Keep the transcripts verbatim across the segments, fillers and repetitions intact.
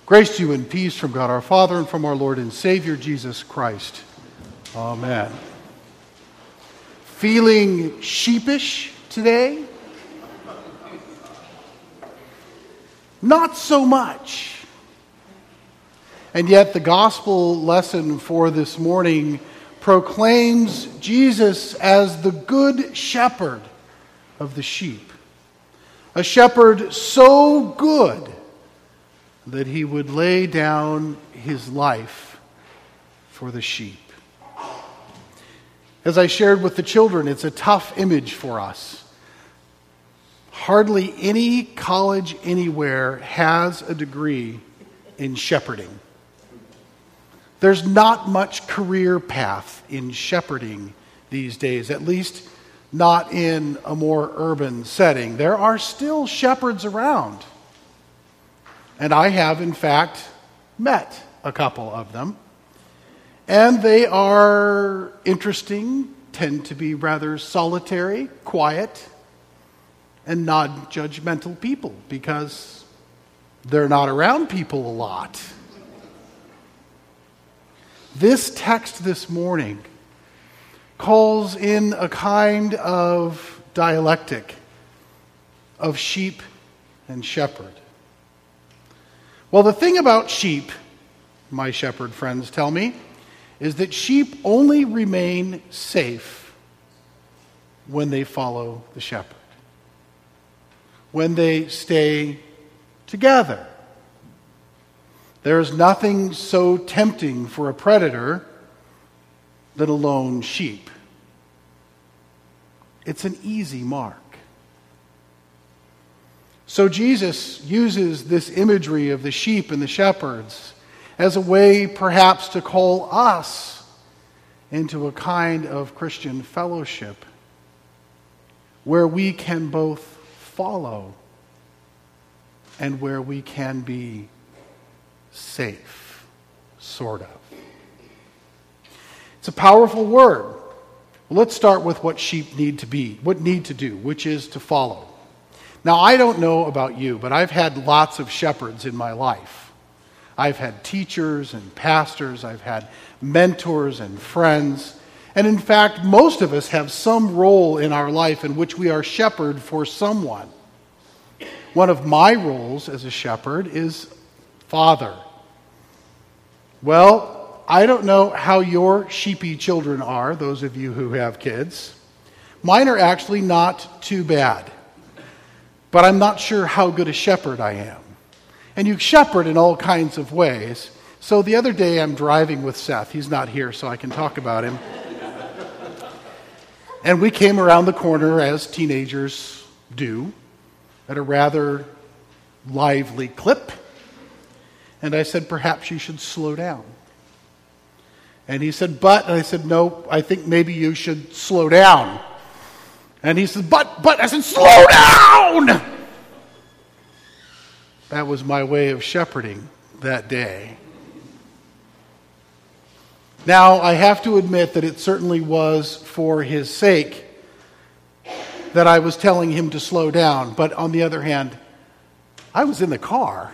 Grace to you and peace from God our Father and from our Lord and Savior Jesus Christ. Amen. Feeling sheepish today? Not so much. And yet the gospel lesson for this morning proclaims Jesus as the good shepherd of the sheep. A shepherd so good that he would lay down his life for the sheep. As I shared with the children, it's a tough image for us. Hardly any college anywhere has a degree in shepherding. There's not much career path in shepherding these days, at least not in a more urban setting. There are still shepherds around. And I have, in fact, met a couple of them. And they are interesting, tend to be rather solitary, quiet, and non-judgmental people because they're not around people a lot. This text this morning calls in a kind of dialectic of sheep and shepherd. Well, the thing about sheep, my shepherd friends tell me, is that sheep only remain safe when they follow the shepherd, when they stay together. There is nothing so tempting for a predator than a lone sheep. It's an easy mark. So Jesus uses this imagery of the sheep and the shepherds as a way perhaps to call us into a kind of Christian fellowship where we can both follow and where we can be safe, sort of. It's a powerful word. Well, let's start with what sheep need to be, what need to do, which is to follow. Now, I don't know about you, but I've had lots of shepherds in my life. I've had teachers and pastors, I've had mentors and friends, and in fact, most of us have some role in our life in which we are shepherd for someone. One of my roles as a shepherd is father. Well, I don't know how your sheepy children are, those of you who have kids. Mine are actually not too bad. But I'm not sure how good a shepherd I am. And you shepherd in all kinds of ways. So the other day I'm driving with Seth. He's not here, so I can talk about him. And we came around the corner, as teenagers do, at a rather lively clip. And I said, perhaps you should slow down. And he said, but, and I said, no, I think maybe you should slow down. And he said, but, but, I said, slow down! That was my way of shepherding that day. Now, I have to admit that it certainly was for his sake that I was telling him to slow down. But on the other hand, I was in the car.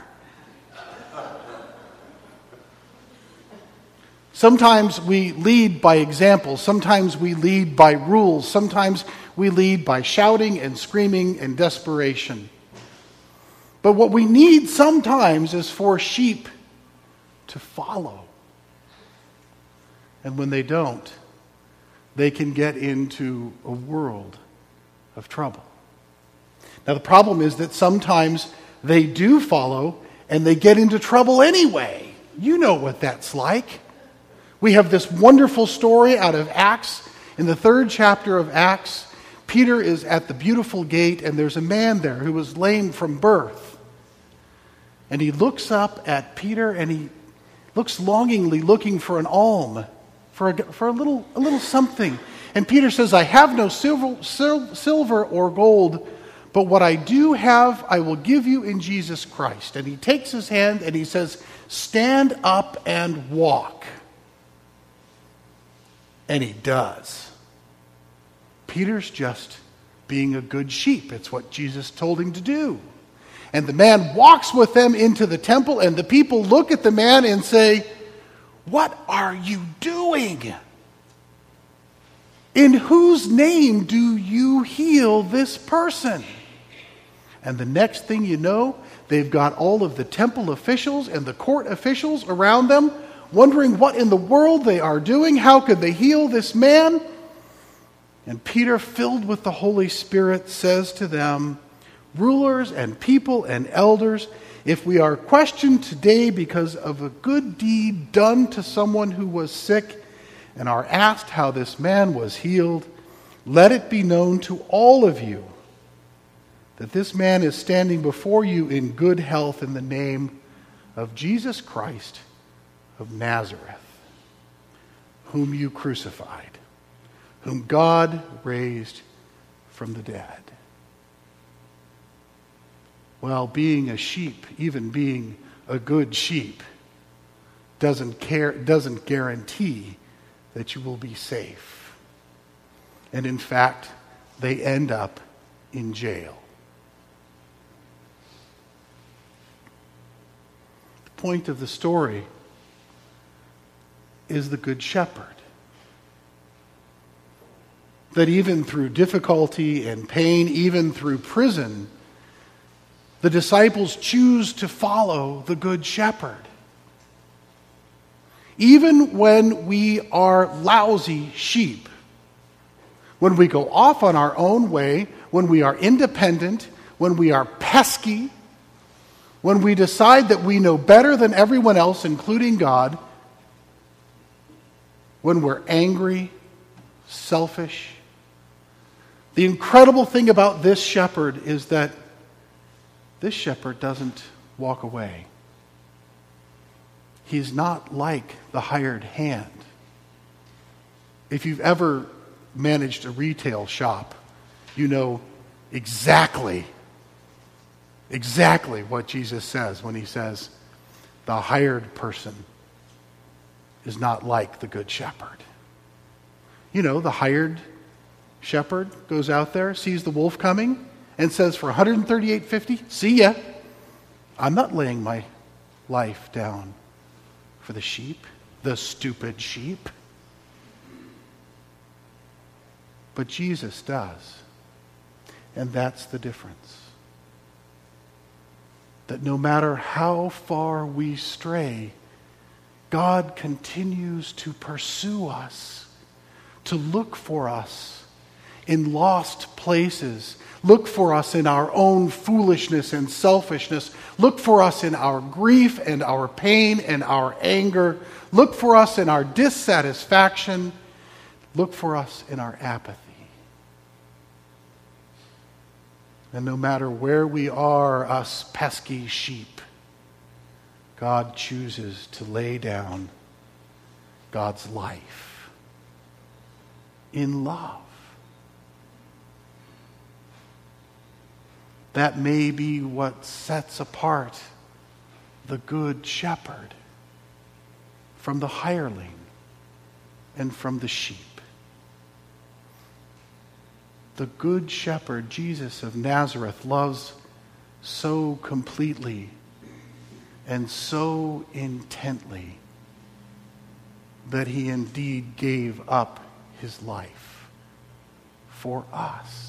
Sometimes we lead by example. Sometimes we lead by rules. Sometimes we lead by shouting and screaming and desperation. But what we need sometimes is for sheep to follow. And when they don't, they can get into a world of trouble. Now the problem is that sometimes they do follow and they get into trouble anyway. You know what that's like. We have this wonderful story out of Acts. In the third chapter of Acts, Peter is at the beautiful gate, and there's a man there who was lame from birth. And he looks up at Peter, and he looks longingly looking for an alm, for a, for a little a little something. And Peter says, I have no silver, sil- silver or gold, but what I do have, I will give you in Jesus Christ. And he takes his hand, and he says, stand up and walk. And he does. Peter's just being a good sheep. It's what Jesus told him to do. And the man walks with them into the temple, and the people look at the man and say, "What are you doing? In whose name do you heal this person?" And the next thing you know, they've got all of the temple officials and the court officials around them, wondering what in the world they are doing. How could they heal this man? And Peter, filled with the Holy Spirit, says to them, "Rulers and people and elders, if we are questioned today because of a good deed done to someone who was sick and are asked how this man was healed, let it be known to all of you that this man is standing before you in good health in the name of Jesus Christ of Nazareth, whom you crucified, whom God raised from the dead." Well, being a sheep, even being a good sheep, doesn't care, doesn't guarantee that you will be safe. And in fact, they end up in jail. The point of the story is the Good Shepherd. That even through difficulty and pain, even through prison, the disciples choose to follow the Good Shepherd. Even when we are lousy sheep, when we go off on our own way, when we are independent, when we are pesky, when we decide that we know better than everyone else, including God, when we're angry, selfish, the incredible thing about this shepherd is that this shepherd doesn't walk away. He's not like the hired hand. If you've ever managed a retail shop, you know exactly, exactly what Jesus says when he says, the hired person is not like the good shepherd. You know, the hired shepherd goes out there, sees the wolf coming, and says, for one hundred thirty-eight fifty, see ya. I'm not laying my life down for the sheep, the stupid sheep. But Jesus does. And that's the difference. That no matter how far we stray, God continues to pursue us, to look for us in lost places. Look for us in our own foolishness and selfishness. Look for us in our grief and our pain and our anger. Look for us in our dissatisfaction. Look for us in our apathy. And no matter where we are, us pesky sheep, God chooses to lay down God's life in love. That may be what sets apart the good shepherd from the hireling and from the sheep. The good shepherd, Jesus of Nazareth, loves so completely and so intently that he indeed gave up his life for us.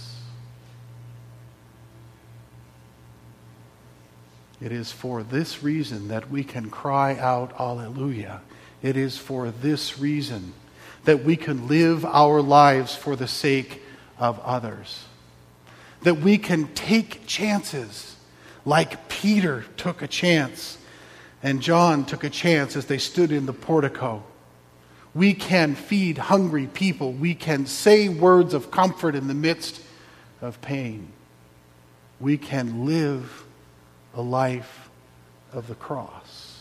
It is for this reason that we can cry out, Alleluia. It is for this reason that we can live our lives for the sake of others. That we can take chances like Peter took a chance and John took a chance as they stood in the portico. We can feed hungry people. We can say words of comfort in the midst of pain. We can live a life of the cross.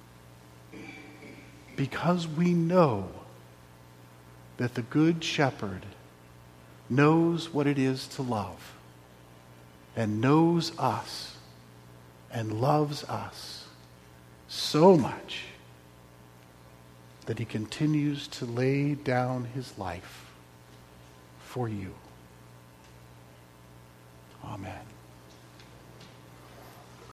Because we know that the Good Shepherd knows what it is to love and knows us and loves us so much that he continues to lay down his life for you. Amen.